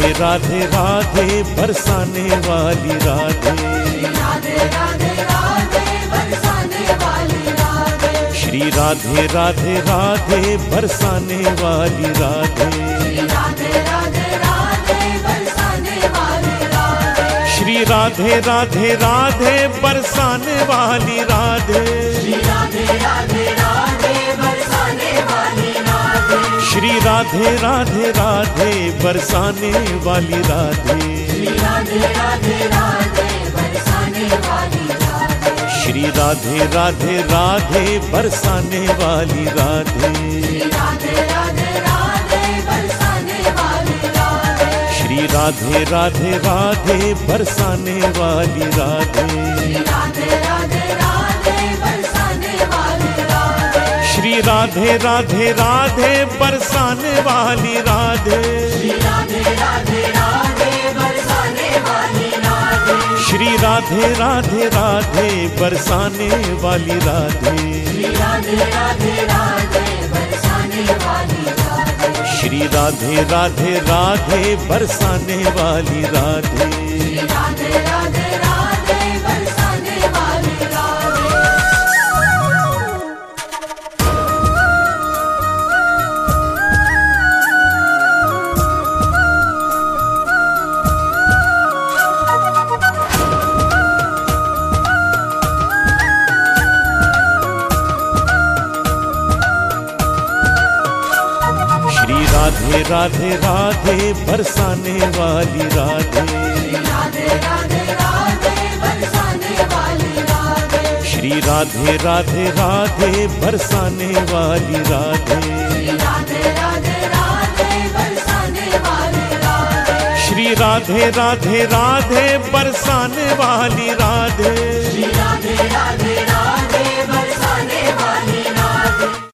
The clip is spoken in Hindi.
राधे राधे राधे बरसाने वाली राधे। राधे राधे राधे बरसाने वाली राधे। श्री राधे राधे राधे बरसाने वाली राधे। राधे राधे राधे बरसाने वाली राधे। श्री राधे राधे राधे बरसाने वाली राधे। राधे राधे राधे बरसाने वाली राधे। श्री राधे राधे राधे बरसाने वाली राधे। राधे राधे राधे बरसाने वाली राधे। श्री राधे राधे राधे बरसाने वाली राधे। राधे राधे राधे बरसाने वाली राधे। श्री राधे राधे राधे बरसाने वाली राधे। राधे राधे राधे बरसाने वाली राधे। श्री राधे राधे राधे बरसाने वाली राधे। राधे राधे राधे बरसाने वाली राधे। श्री राधे राधे राधे बरसाने वाली राधे। राधे राधे राधे बरसाने वाली राधे। श्री राधे राधे राधे बरसाने वाली राधे। राधे राधे राधे बरसाने वाली राधे। श्री राधे राधे राधे बरसाने वाली राधे। राधे राधे राधे बरसाने वाली राधे। श्री राधे राधे राधे बरसाने वाली राधे। राधे राधे राधे बरसाने वाली राधे। श्री राधे राधे राधे बरसाने वाली राधे।